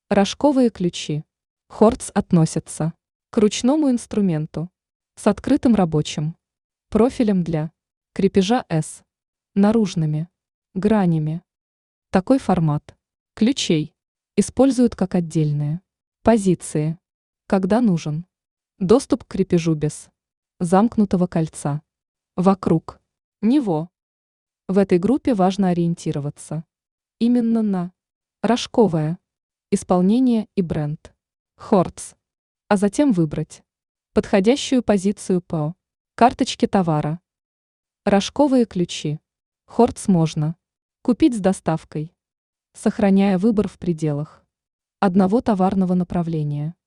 Рожковые ключи. Хортс относятся к ручному инструменту с открытым рабочим профилем для крепежа S, наружными гранями. Такой формат ключей используют как отдельные позиции, когда нужен доступ к крепежу без замкнутого кольца вокруг него. В этой группе важно ориентироваться именно на рожковое исполнение и бренд Хортс, а затем выбрать подходящую позицию по карточке товара. Рожковые ключи Хортс можно купить с доставкой, сохраняя выбор в пределах одного товарного направления.